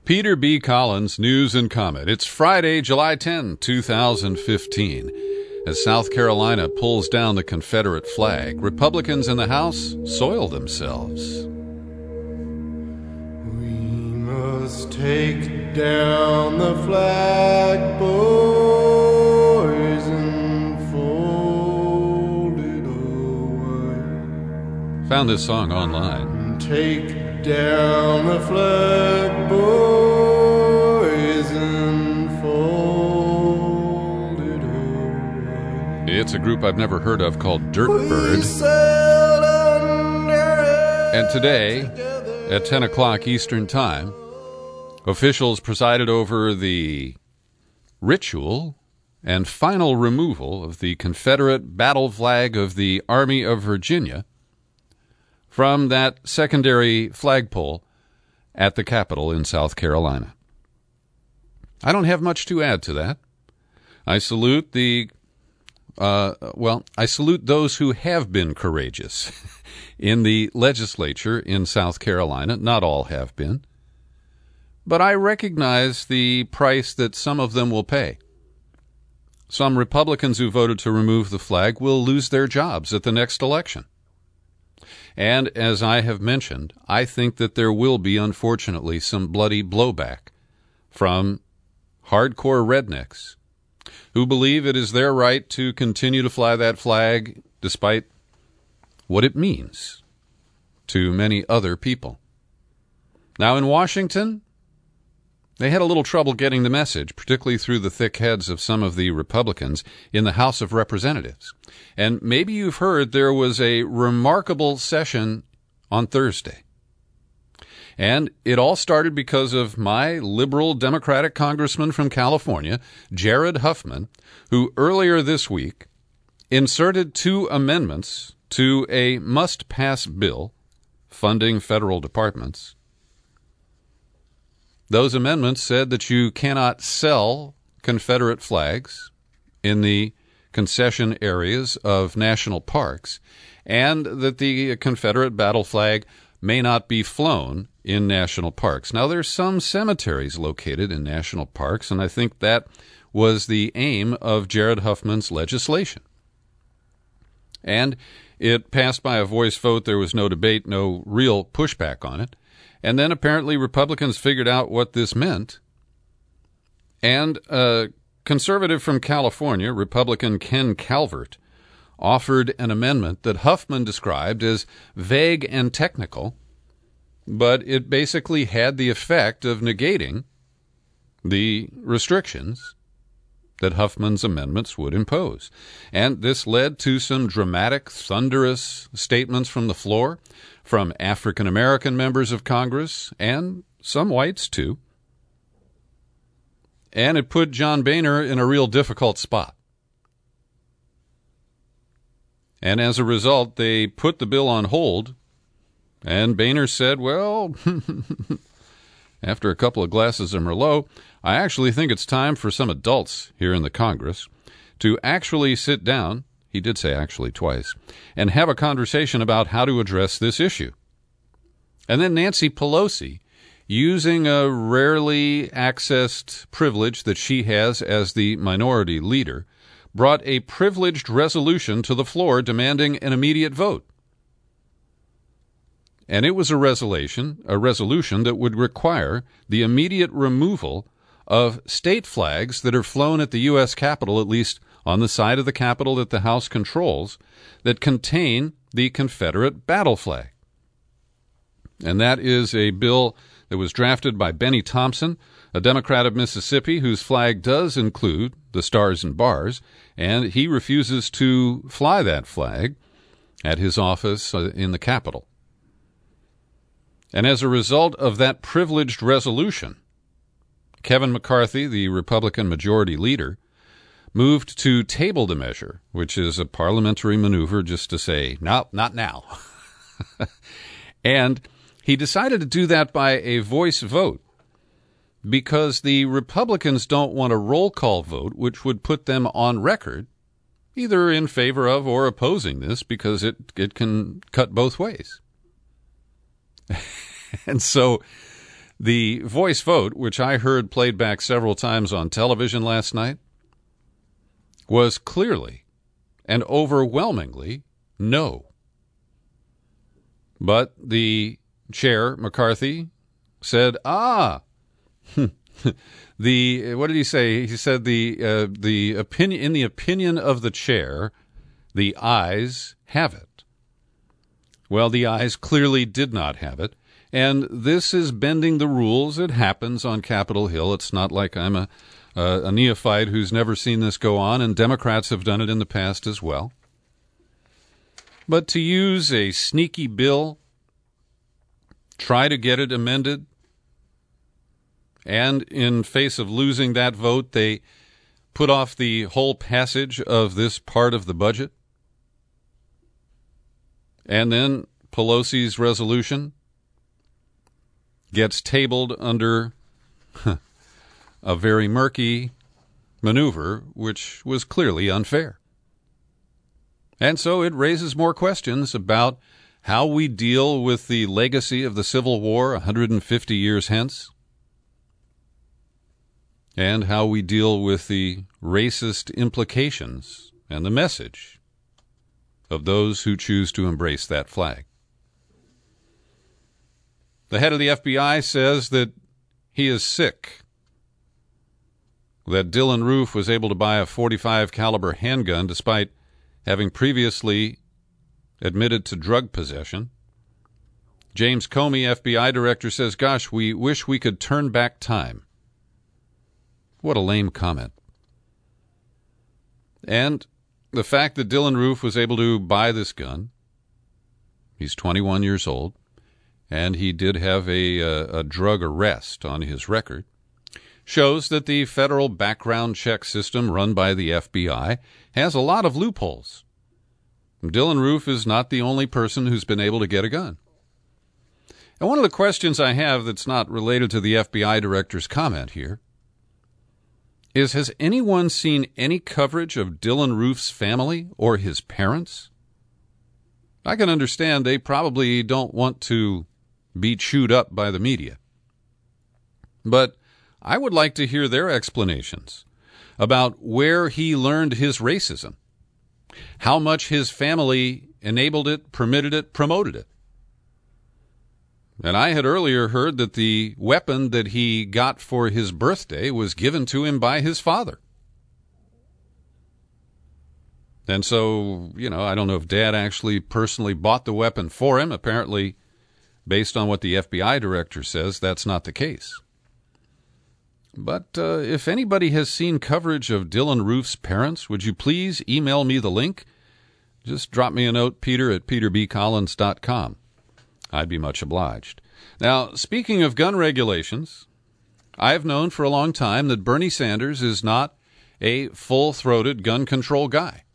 Peter B. Collins, News and Comment. It's Friday, July 10, 2015. As South Carolina pulls down the Confederate flag, Republicans in the House soil themselves. We must take down the flag, boys, and fold it away. Found this song online. Take down the flag, boys, and fold it away. It's a group I've never heard of called Dirtbird. And today, at 10 o'clock Eastern Time, officials presided over the ritual and final removal of the Confederate battle flag of the Army of Virginia from that secondary flagpole at the Capitol in South Carolina. I don't have much to add to that. I salute I salute those who have been courageous in the legislature in South Carolina. Not all have been. But I recognize the price that some of them will pay. Some Republicans who voted to remove the flag will lose their jobs at the next election. And as I have mentioned, I think that there will be, unfortunately, some bloody blowback from hardcore rednecks who believe it is their right to continue to fly that flag despite what it means to many other people. Now, in Washington, they had a little trouble getting the message, particularly through the thick heads of some of the Republicans in the House of Representatives. And maybe you've heard there was a remarkable session on Thursday. And it all started because of my liberal Democratic congressman from California, Jared Huffman, who earlier this week inserted 2 amendments to a must-pass bill funding federal departments. Those amendments said that you cannot sell Confederate flags in the concession areas of national parks, and that the Confederate battle flag may not be flown in national parks. Now, there's some cemeteries located in national parks, and I think that was the aim of Jared Huffman's legislation. And it passed by a voice vote. There was no debate, no real pushback on it. And then apparently Republicans figured out what this meant. And a conservative from California, Republican Ken Calvert, offered an amendment that Huffman described as vague and technical, but it basically had the effect of negating the restrictions that Huffman's amendments would impose. And this led to some dramatic, thunderous statements from the floor from African-American members of Congress and some whites, too. And it put John Boehner in a real difficult spot. And as a result, they put the bill on hold, and Boehner said, well, after a couple of glasses of Merlot, I actually think it's time for some adults here in the Congress to actually sit down, he did say actually twice, and have a conversation about how to address this issue. And then Nancy Pelosi, using a rarely accessed privilege that she has as the minority leader, brought a privileged resolution to the floor demanding an immediate vote. And it was a resolution that would require the immediate removal of state flags that are flown at the U.S. Capitol, at least on the side of the Capitol that the House controls, that contain the Confederate battle flag. And that is a bill that was drafted by Benny Thompson, a Democrat of Mississippi, whose flag does include the stars and bars, and he refuses to fly that flag at his office in the Capitol. And as a result of that privileged resolution, Kevin McCarthy, the Republican majority leader, moved to table the measure, which is a parliamentary maneuver just to say, no, not now. And he decided to do that by a voice vote because the Republicans don't want a roll call vote, which would put them on record, either in favor of or opposing this, because it can cut both ways. And so The voice vote, which I heard played back several times on television last night, was clearly and overwhelmingly no. But the chair, McCarthy, said, what did he say? He said the opinion, in the opinion of the chair, the ayes have it. Well, the ayes clearly did not have it, and this is bending the rules. It happens on Capitol Hill. It's not like I'm a neophyte who's never seen this go on, and Democrats have done it in the past as well. But to use a sneaky bill, try to get it amended, and in face of losing that vote, they put off the whole passage of this part of the budget. And then Pelosi's resolution gets tabled under a very murky maneuver, which was clearly unfair. And so it raises more questions about how we deal with the legacy of the Civil War 150 years hence, and how we deal with the racist implications and the message of those who choose to embrace that flag. The head of the FBI says that he is sick, that Dylann Roof was able to buy a .45 caliber handgun despite having previously admitted to drug possession. James Comey, FBI director, says, gosh, we wish we could turn back time. What a lame comment. And the fact that Dylann Roof was able to buy this gun, he's 21 years old, and he did have a drug arrest on his record, shows that the federal background check system run by the FBI has a lot of loopholes. Dylann Roof is not the only person who's been able to get a gun. And one of the questions I have that's not related to the FBI director's comment here is, has anyone seen any coverage of Dylann Roof's family or his parents? I can understand they probably don't want to be chewed up by the media. But I would like to hear their explanations about where he learned his racism, how much his family enabled it, permitted it, promoted it. And I had earlier heard that the weapon that he got for his birthday was given to him by his father. And so, I don't know if Dad actually personally bought the weapon for him. Apparently, based on what the FBI director says, that's not the case. But if anybody has seen coverage of Dylann Roof's parents, would you please email me the link? Just drop me a note, peter@peterbcollins.com. I'd be much obliged. Now, speaking of gun regulations, I've known for a long time that Bernie Sanders is not a full-throated gun control guy.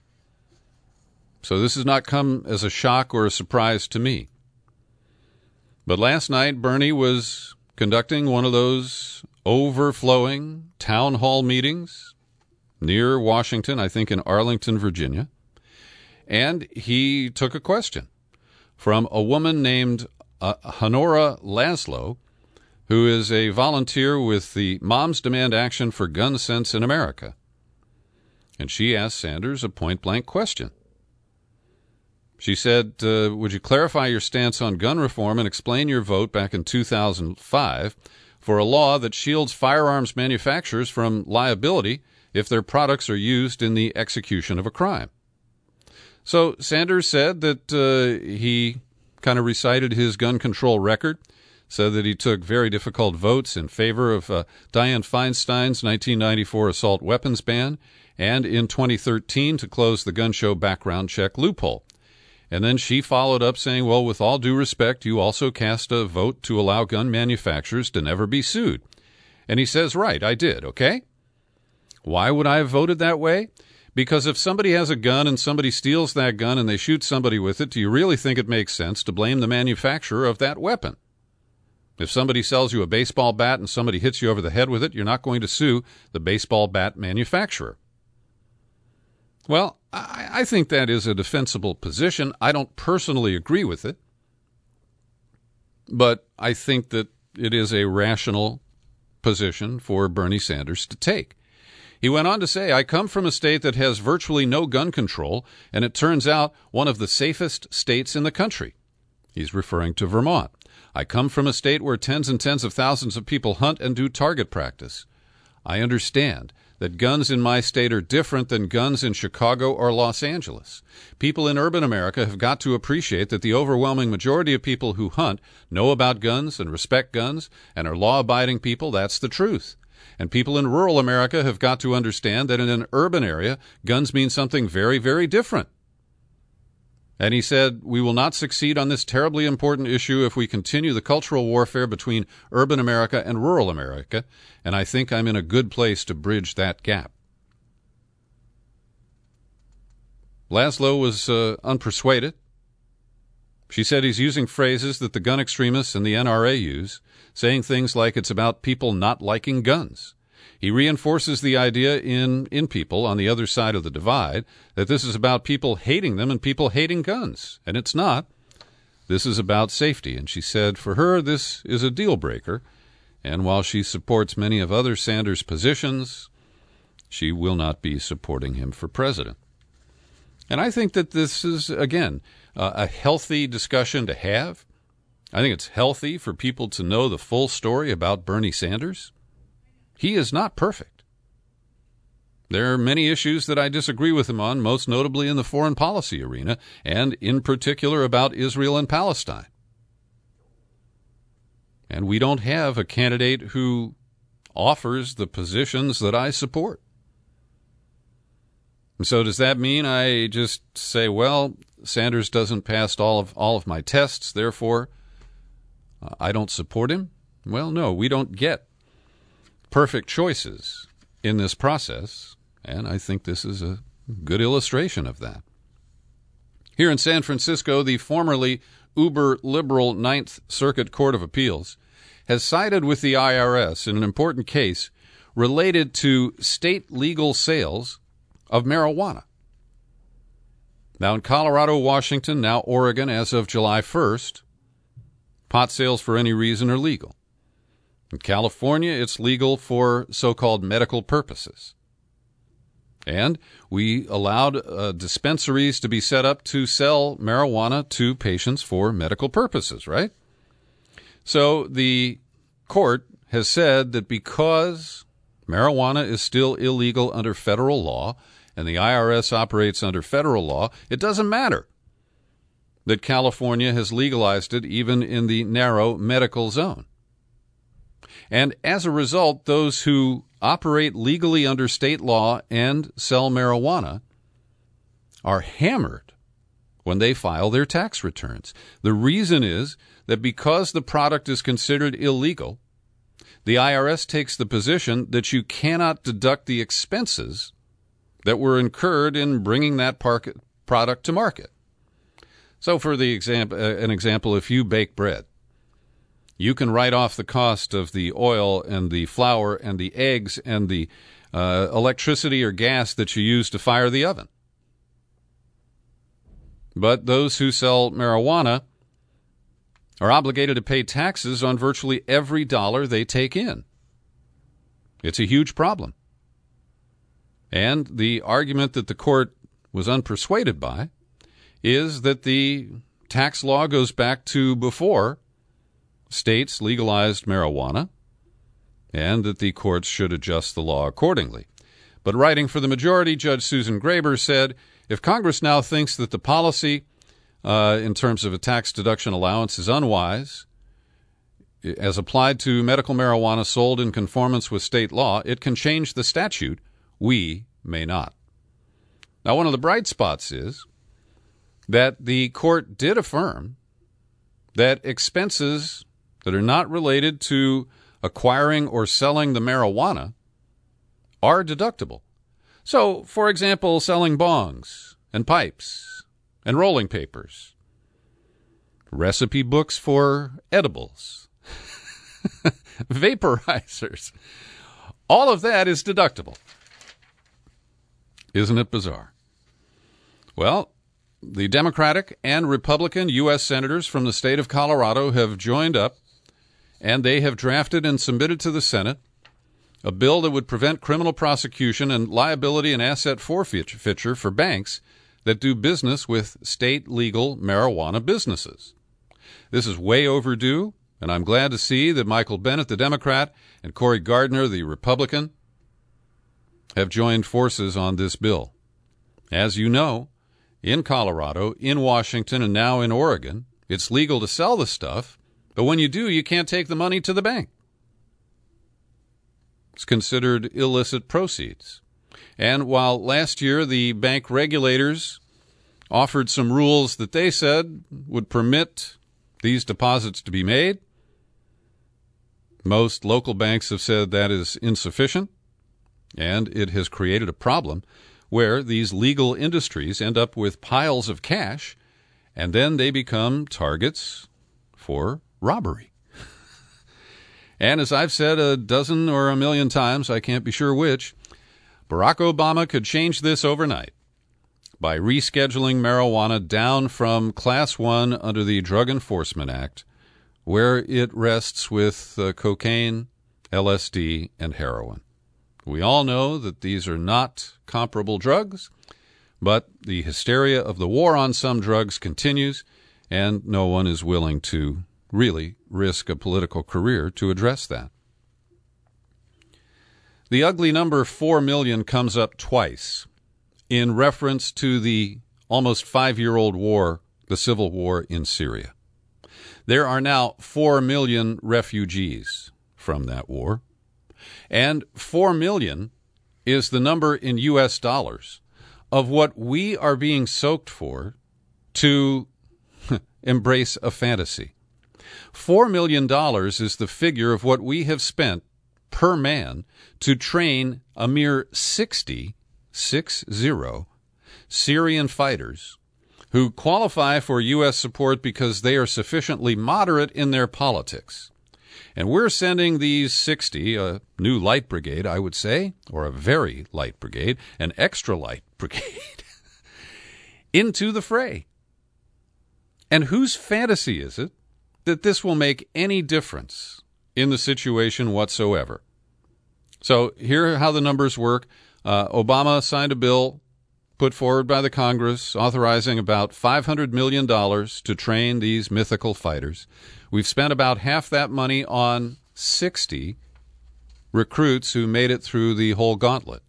So this has not come as a shock or a surprise to me. But last night, Bernie was conducting one of those overflowing town hall meetings near Washington, I think in Arlington, Virginia, and he took a question from a woman named Honora Laszlo, who is a volunteer with the Moms Demand Action for Gun Sense in America. And she asked Sanders a point-blank question. She said, would you clarify your stance on gun reform and explain your vote back in 2005 for a law that shields firearms manufacturers from liability if their products are used in the execution of a crime? So Sanders said that he kind of recited his gun control record, said that he took very difficult votes in favor of Dianne Feinstein's 1994 assault weapons ban and in 2013 to close the gun show background check loophole. And then she followed up saying, well, with all due respect, you also cast a vote to allow gun manufacturers to never be sued. And he says, right, I did, okay? Why would I have voted that way? Because if somebody has a gun and somebody steals that gun and they shoot somebody with it, do you really think it makes sense to blame the manufacturer of that weapon? If somebody sells you a baseball bat and somebody hits you over the head with it, you're not going to sue the baseball bat manufacturer. Well, I think that is a defensible position. I don't personally agree with it, but I think that it is a rational position for Bernie Sanders to take. He went on to say, I come from a state that has virtually no gun control, and it turns out one of the safest states in the country. He's referring to Vermont. I come from a state where tens and tens of thousands of people hunt and do target practice. I understand that guns in my state are different than guns in Chicago or Los Angeles. People in urban America have got to appreciate that the overwhelming majority of people who hunt know about guns and respect guns and are law-abiding people. That's the truth. And people in rural America have got to understand that in an urban area, guns mean something very, very different. And he said, we will not succeed on this terribly important issue if we continue the cultural warfare between urban America and rural America, and I think I'm in a good place to bridge that gap. Laszlo was unpersuaded. She said he's using phrases that the gun extremists and the NRA use, saying things like it's about people not liking guns. He reinforces the idea in people on the other side of the divide that this is about people hating them and people hating guns. And it's not. This is about safety. And she said for her, this is a deal breaker. And while she supports many of other Sanders' positions, she will not be supporting him for president. And I think that this is, again, a healthy discussion to have. I think it's healthy for people to know the full story about Bernie Sanders. He is not perfect. There are many issues that I disagree with him on, most notably in the foreign policy arena, and in particular about Israel and Palestine. And we don't have a candidate who offers the positions that I support. And so does that mean I just say, well, Sanders doesn't pass all of my tests, therefore I don't support him? Well, no, we don't get perfect choices in this process, and I think this is a good illustration of that. Here in San Francisco, the formerly uber-liberal Ninth Circuit Court of Appeals has sided with the IRS in an important case related to state legal sales of marijuana. Now, in Colorado, Washington, now Oregon, as of July 1st, pot sales for any reason are legal. In California, it's legal for so-called medical purposes. And we allowed dispensaries to be set up to sell marijuana to patients for medical purposes, right? So the court has said that because marijuana is still illegal under federal law and the IRS operates under federal law, it doesn't matter that California has legalized it even in the narrow medical zone. And as a result, those who operate legally under state law and sell marijuana are hammered when they file their tax returns. The reason is that because the product is considered illegal, the IRS takes the position that you cannot deduct the expenses that were incurred in bringing that product to market. So for an example, if you bake bread, you can write off the cost of the oil and the flour and the eggs and the electricity or gas that you use to fire the oven. But those who sell marijuana are obligated to pay taxes on virtually every dollar they take in. It's a huge problem. And the argument that the court was unpersuaded by is that the tax law goes back to before states legalized marijuana, and that the courts should adjust the law accordingly. But writing for the majority, Judge Susan Graber said, if Congress now thinks that the policy in terms of a tax deduction allowance is unwise, as applied to medical marijuana sold in conformance with state law, it can change the statute. We may not. Now, one of the bright spots is that the court did affirm that expenses that are not related to acquiring or selling the marijuana are deductible. So, for example, selling bongs and pipes and rolling papers, recipe books for edibles, vaporizers, all of that is deductible. Isn't it bizarre? Well, the Democratic and Republican U.S. senators from the state of Colorado have joined up and they have drafted and submitted to the Senate a bill that would prevent criminal prosecution and liability and asset forfeiture for banks that do business with state legal marijuana businesses. This is way overdue, and I'm glad to see that Michael Bennet, the Democrat, and Cory Gardner, the Republican, have joined forces on this bill. As you know, in Colorado, in Washington, and now in Oregon, it's legal to sell the stuff, but when you do, you can't take the money to the bank. It's considered illicit proceeds. And while last year the bank regulators offered some rules that they said would permit these deposits to be made, most local banks have said that is insufficient, and it has created a problem where these legal industries end up with piles of cash, and then they become targets for robbery. And as I've said a dozen or a million times, I can't be sure which, Barack Obama could change this overnight by rescheduling marijuana down from Class 1 under the Drug Enforcement Act, where it rests with cocaine, LSD, and heroin. We all know that these are not comparable drugs, but the hysteria of the war on some drugs continues, and no one is willing to really risk a political career to address that. The ugly number 4 million comes up twice in reference to the almost 5-year-old war, the civil war in Syria. There are now 4 million refugees from that war, and 4 million is the number in U.S. dollars of what we are being soaked for to embrace a fantasy. $4 million is the figure of what we have spent per man to train a mere 60 Syrian fighters who qualify for U.S. support because they are sufficiently moderate in their politics. And we're sending these 60, a new light brigade, I would say, or a very light brigade, an extra light brigade, into the fray. And whose fantasy is it that this will make any difference in the situation whatsoever? So here are how the numbers work. Obama signed a bill put forward by the Congress authorizing about $500 million to train these mythical fighters. We've spent about half that money on 60 recruits who made it through the whole gauntlet.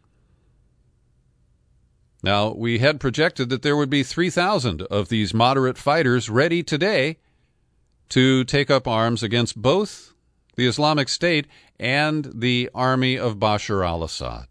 Now, we had projected that there would be 3,000 of these moderate fighters ready today to take up arms against both the Islamic State and the army of Bashar al-Assad.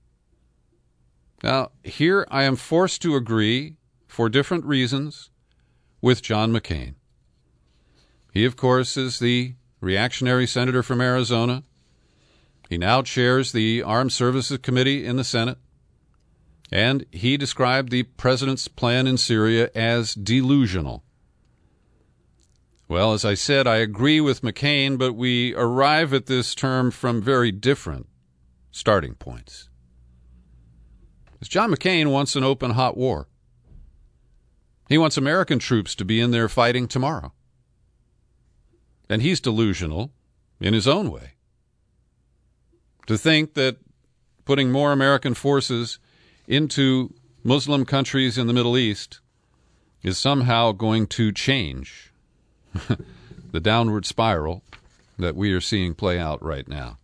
Now, here I am forced to agree, for different reasons, with John McCain. He, of course, is the reactionary senator from Arizona. He now chairs the Armed Services Committee in the Senate, and he described the president's plan in Syria as delusional. Well, as I said, I agree with McCain, but we arrive at this term from very different starting points. John McCain wants an open, hot war. He wants American troops to be in there fighting tomorrow. And he's delusional in his own way. To think that putting more American forces into Muslim countries in the Middle East is somehow going to change the downward spiral that we are seeing play out right now.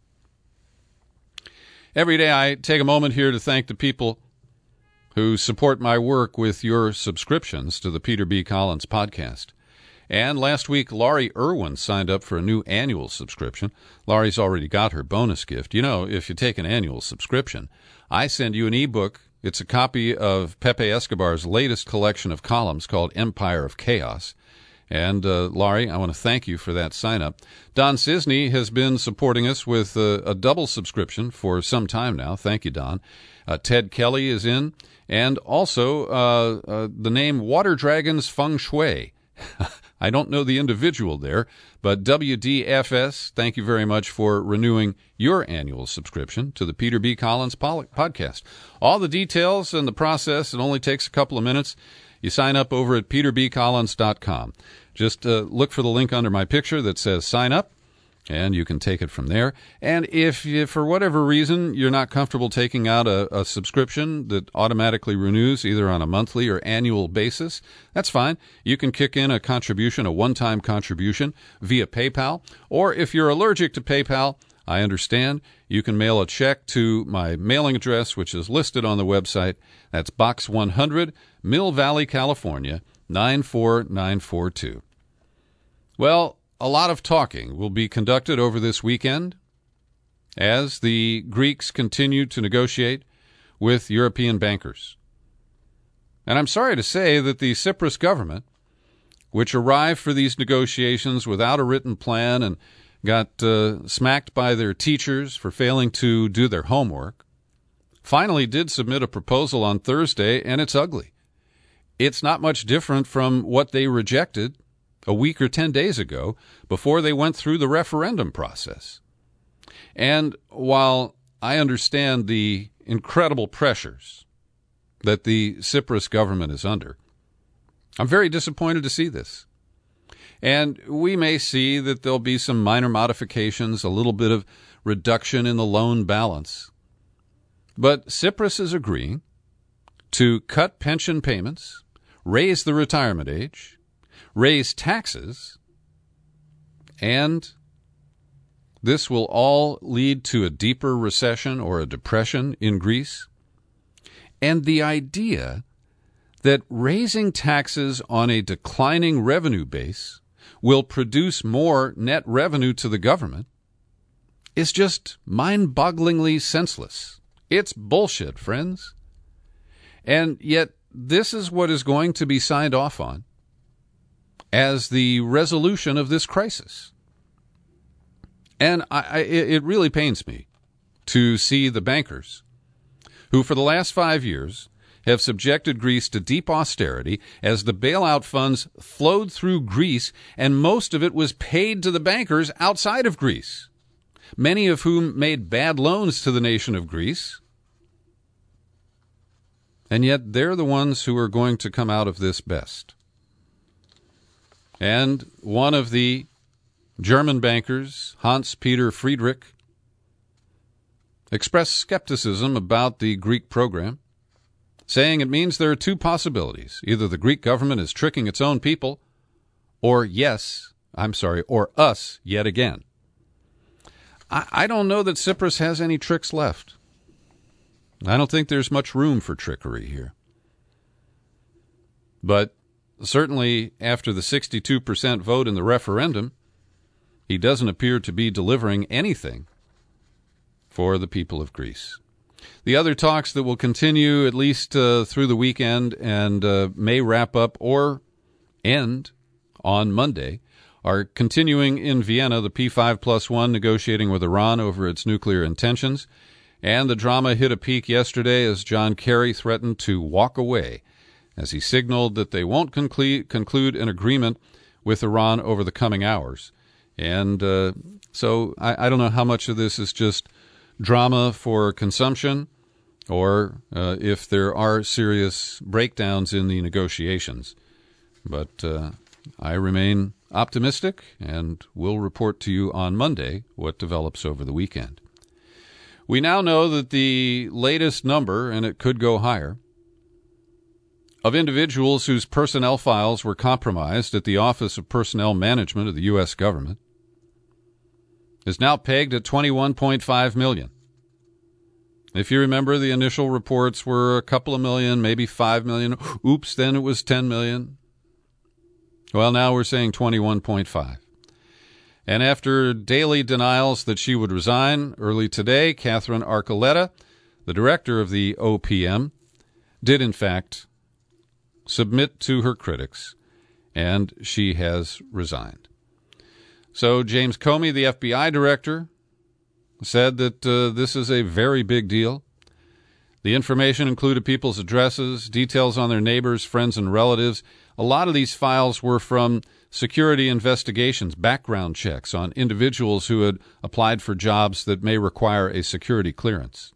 Every day I take a moment here to thank the people who support my work with your subscriptions to the Peter B. Collins podcast. And last week, Laurie Irwin signed up for a new annual subscription. Laurie's already got her bonus gift. You know, if you take an annual subscription, I send you an ebook. It's a copy of Pepe Escobar's latest collection of columns called Empire of Chaos. And, Laurie, I want to thank you for that sign-up. Don Cisney has been supporting us with a double subscription for some time now. Thank you, Don. Ted Kelly is in. And also the name Water Dragons Feng Shui. I don't know the individual there, but WDFS, thank you very much for renewing your annual subscription to the Peter B. Collins podcast. All the details and the process, it only takes a couple of minutes. You sign up over at peterbcollins.com. Just look for the link under my picture that says sign up, And you can take it from there. And if you, for whatever reason, you're not comfortable taking out a subscription that automatically renews either on a monthly or annual basis, that's fine. You can kick in a contribution, a one-time contribution via PayPal. Or if you're allergic to PayPal, I understand, you can mail a check to my mailing address, which is listed on the website. That's Box 100, Mill Valley, California, 94942. Well, a lot of talking will be conducted over this weekend as the Greeks continue to negotiate with European bankers. And I'm sorry to say that the Cyprus government, which arrived for these negotiations without a written plan and got smacked by their teachers for failing to do their homework, finally did submit a proposal on Thursday, and it's ugly. It's not much different from what they rejected a week or 10 days ago before they went through the referendum process. And while I understand the incredible pressures that the Cyprus government is under, I'm very disappointed to see this. And we may see that there'll be some minor modifications, a little bit of reduction in the loan balance. But Cyprus is agreeing to cut pension payments, raise the retirement age, raise taxes, and this will all lead to a deeper recession or a depression in Greece. And the idea that raising taxes on a declining revenue base will produce more net revenue to the government is just mind-bogglingly senseless. It's bullshit, friends. And yet this is what is going to be signed off on as the resolution of this crisis. And it really pains me to see the bankers who for the last 5 years have subjected Greece to deep austerity as the bailout funds flowed through Greece, and most of it was paid to the bankers outside of Greece, many of whom made bad loans to the nation of Greece. And yet they're the ones who are going to come out of this best. And one of the German bankers, Hans-Peter Friedrich, expressed skepticism about the Greek program, saying it means there are two possibilities. Either the Greek government is tricking its own people, or us yet again. I don't know that Cyprus has any tricks left. I don't think there's much room for trickery here. But certainly after the 62% vote in the referendum, he doesn't appear to be delivering anything for the people of Greece. The other talks that will continue at least through the weekend and may wrap up or end on Monday are continuing in Vienna, the P5+1 negotiating with Iran over its nuclear intentions. And the drama hit a peak yesterday as John Kerry threatened to walk away as he signaled that they won't conclude an agreement with Iran over the coming hours. And so I don't know how much of this is just drama for consumption or if there are serious breakdowns in the negotiations. But I remain optimistic and will report to you on Monday what develops over the weekend. We now know that the latest number, and it could go higher, of individuals whose personnel files were compromised at the Office of Personnel Management of the U.S. government is now pegged at 21.5 million. If you remember, the initial reports were a couple of million, maybe 5 million. Oops, then it was 10 million. Well, now we're saying 21.5. And after daily denials that she would resign, early today, Catherine Archuleta, the director of the OPM, did in fact submit to her critics, and she has resigned. So James Comey, the FBI director, said that this is a very big deal. The information included people's addresses, details on their neighbors, friends, and relatives. A lot of these files were from security investigations, background checks on individuals who had applied for jobs that may require a security clearance.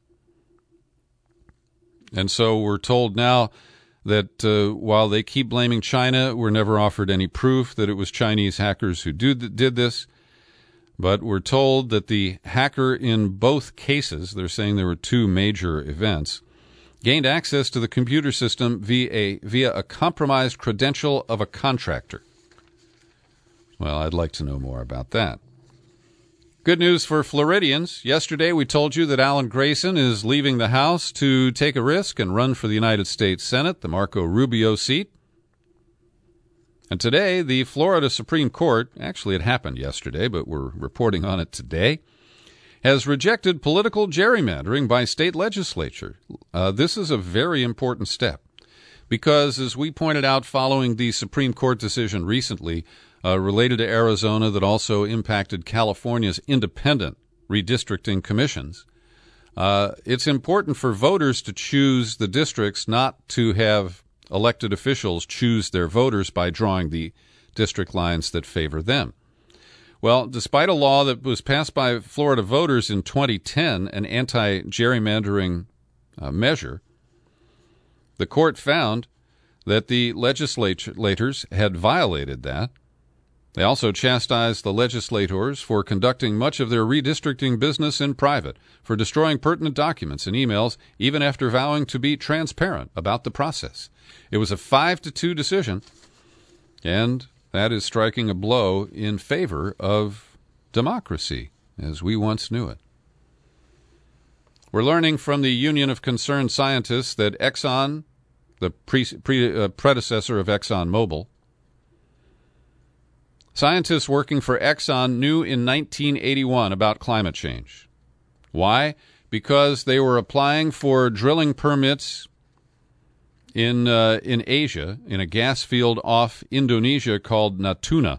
And so we're told now that while they keep blaming China, we're never offered any proof that it was Chinese hackers who did this. But we're told that the hacker in both cases, they're saying there were two major events, gained access to the computer system via a compromised credential of a contractor. Well, I'd like to know more about that. Good news for Floridians. Yesterday we told you that Alan Grayson is leaving the House to take a risk and run for the United States Senate, the Marco Rubio seat. And today, the Florida Supreme Court, actually it happened yesterday, but we're reporting on it today, has rejected political gerrymandering by state legislature. This is a very important step because, as we pointed out following the Supreme Court decision recently related to Arizona that also impacted California's independent redistricting commissions, it's important for voters to choose the districts, not to have elected officials choose their voters by drawing the district lines that favor them. Well, despite a law that was passed by Florida voters in 2010, an anti-gerrymandering measure, the court found that the legislators had violated that. They also chastised the legislators for conducting much of their redistricting business in private, for destroying pertinent documents and emails, even after vowing to be transparent about the process. It was a 5-2 decision, and that is striking a blow in favor of democracy, as we once knew it. We're learning from the Union of Concerned Scientists that Exxon, the predecessor of ExxonMobil, scientists working for Exxon knew in 1981 about climate change. Why? Because they were applying for drilling permits in Asia, in a gas field off Indonesia called Natuna.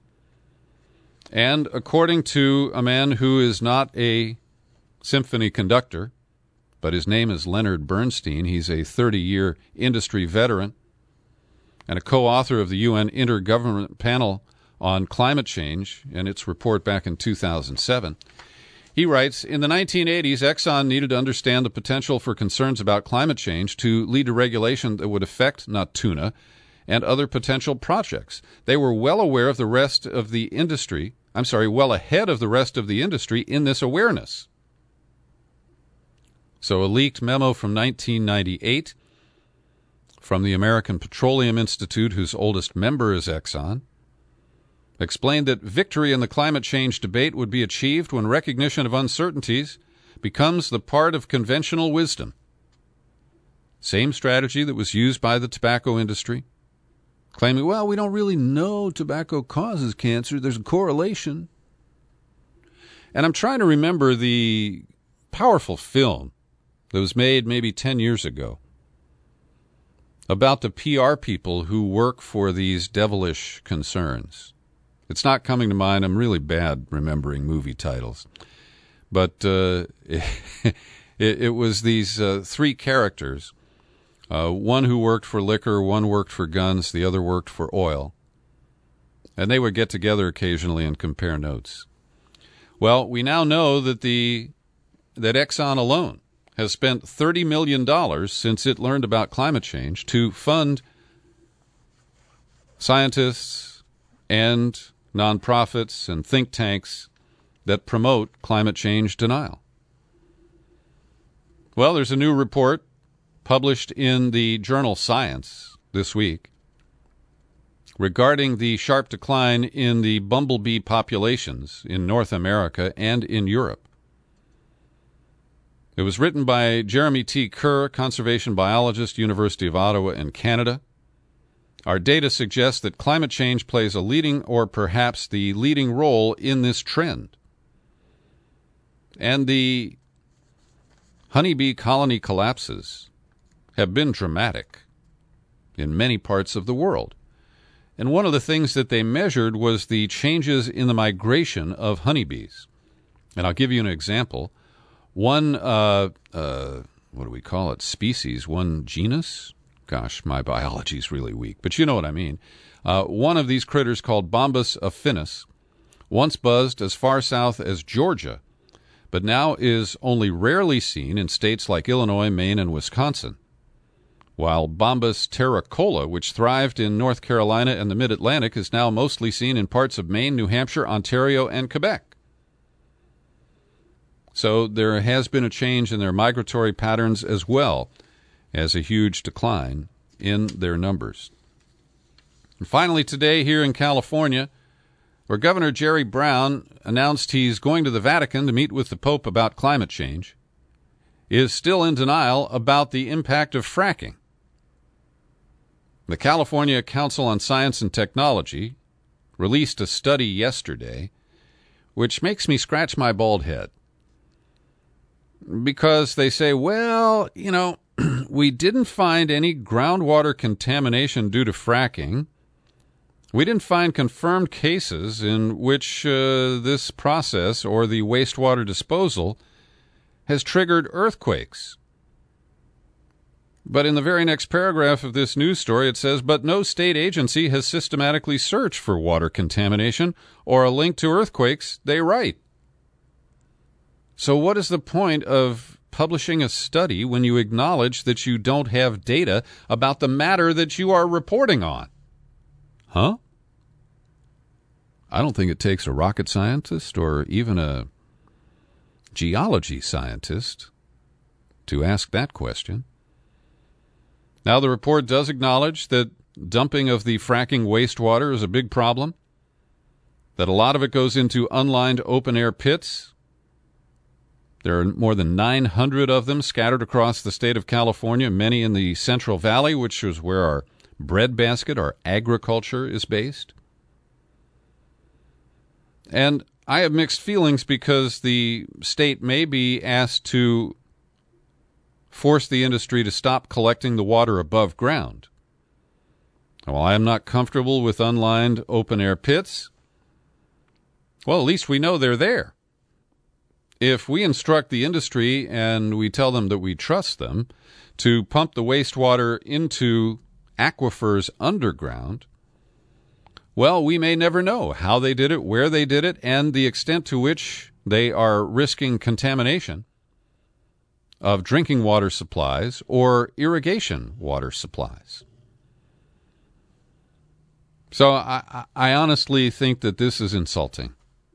And according to a man who is not a symphony conductor, but his name is Leonard Bernstein, he's a 30-year industry veteran and a co-author of the UN Intergovernmental Panel on Climate Change and its report back in 2007. He writes, in the 1980s, Exxon needed to understand the potential for concerns about climate change to lead to regulation that would affect Natuna and other potential projects. They were well aware of the rest of the industry, well ahead of the rest of the industry in this awareness. So a leaked memo from 1998 from the American Petroleum Institute, whose oldest member is Exxon, explained that victory in the climate change debate would be achieved when recognition of uncertainties becomes the part of conventional wisdom. Same strategy that was used by the tobacco industry, claiming, well, we don't really know tobacco causes cancer. There's a correlation. And I'm trying to remember the powerful film that was made maybe 10 years ago about the PR people who work for these devilish concerns. It's not coming to mind. I'm really bad remembering movie titles. But it was these three characters, one who worked for liquor, one worked for guns, the other worked for oil. And they would get together occasionally and compare notes. Well, we now know that that Exxon alone has spent $30 million since it learned about climate change to fund scientists and nonprofits and think tanks that promote climate change denial. Well, there's a new report published in the journal Science this week regarding the sharp decline in the bumblebee populations in North America and in Europe. It was written by Jeremy T. Kerr, conservation biologist, University of Ottawa in Canada. Our data suggests that climate change plays a leading or perhaps the leading role in this trend. And the honeybee colony collapses have been dramatic in many parts of the world. And one of the things that they measured was the changes in the migration of honeybees. And I'll give you an example. One, what do we call it, species, one genus? Gosh, my biology's really weak, but you know what I mean. One of these critters called Bombus affinis once buzzed as far south as Georgia, but now is only rarely seen in states like Illinois, Maine, and Wisconsin. While Bombus terricola, which thrived in North Carolina and the Mid-Atlantic, is now mostly seen in parts of Maine, New Hampshire, Ontario, and Quebec. So there has been a change in their migratory patterns as well as a huge decline in their numbers. And finally today here in California, where Governor Jerry Brown announced he's going to the Vatican to meet with the Pope about climate change, is still in denial about the impact of fracking. The California Council on Science and Technology released a study yesterday which makes me scratch my bald head. Because they say, well, we didn't find any groundwater contamination due to fracking. We didn't find confirmed cases in which this process or the wastewater disposal has triggered earthquakes. But in the very next paragraph of this news story, it says, but no state agency has systematically searched for water contamination or a link to earthquakes, they write. So what is the point of publishing a study when you acknowledge that you don't have data about the matter that you are reporting on? Huh? I don't think it takes a rocket scientist or even a geology scientist to ask that question. Now, the report does acknowledge that dumping of the fracking wastewater is a big problem, that a lot of it goes into unlined open-air pits. There are more than 900 of them scattered across the state of California, many in the Central Valley, which is where our breadbasket, our agriculture, is based. And I have mixed feelings because the state may be asked to force the industry to stop collecting the water above ground. While I am not comfortable with unlined open-air pits, well, at least we know they're there. If we instruct the industry and we tell them that we trust them to pump the wastewater into aquifers underground, well, we may never know how they did it, where they did it, and the extent to which they are risking contamination of drinking water supplies or irrigation water supplies. So I honestly think that this is insulting.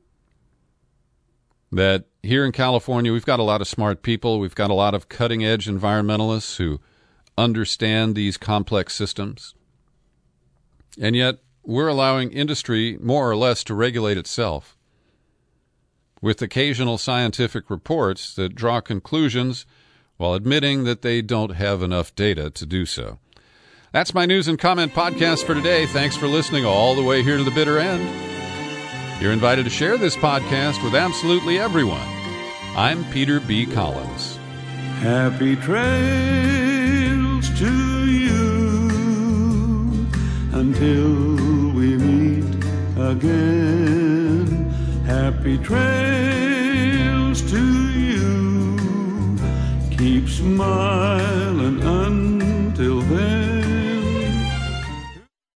That here in California, we've got a lot of smart people. We've got a lot of cutting-edge environmentalists who understand these complex systems. And yet, we're allowing industry more or less to regulate itself with occasional scientific reports that draw conclusions while admitting that they don't have enough data to do so. That's my news and comment podcast for today. Thanks for listening all the way here to the bitter end. You're invited to share this podcast with absolutely everyone. I'm Peter B. Collins. Happy trails to you until we meet again. Happy trails to you. Keep smiling.